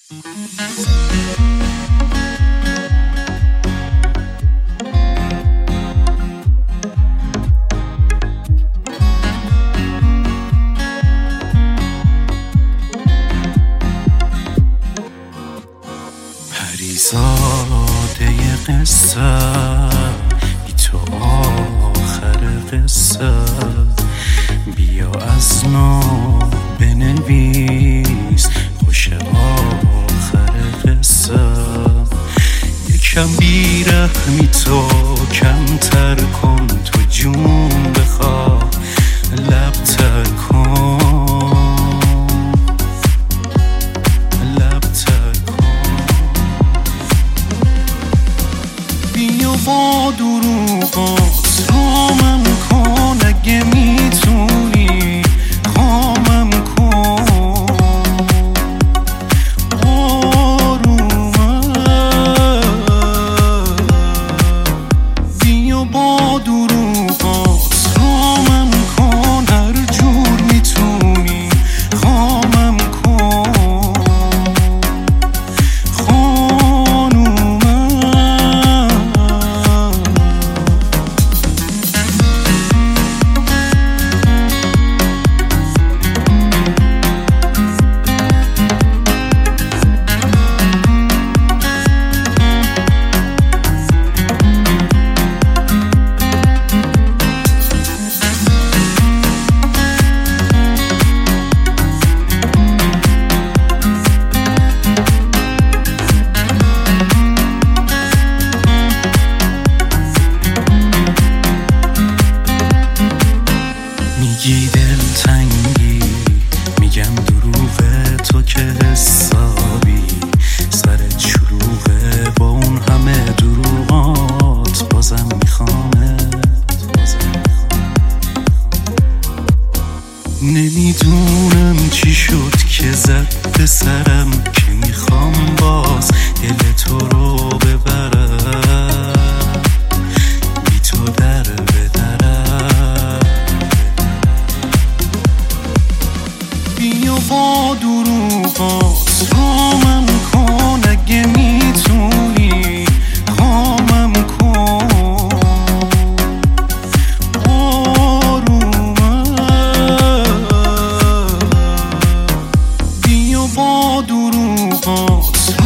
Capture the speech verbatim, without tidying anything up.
پریزاده قصه بی تو آخر قصه، بیا از نو بنویس خوش آخر قصه. یکم بیرحمی تو کمتر کن، تو جون بخواه لب تر کن، لب تر کن. بیا با دروغات رامم کن، اگه میتونی خامم کن. آرومم بیا با دروغات رامم کن، هر جور میتونی خامم کن. خانومم میگی دلتنگی، میگم دروغه تو که حسابی، سرت شلوغه با اون همه دروغات، بازم میخوامت، بازم نمیدونم چی شد که زد به سرم، که میخوام باز دل تو رو ببرم، بی تو در بدرم. بیا با دروغات رامم کن، اگه میتونی خامم کن. آرومم بیا با دروغات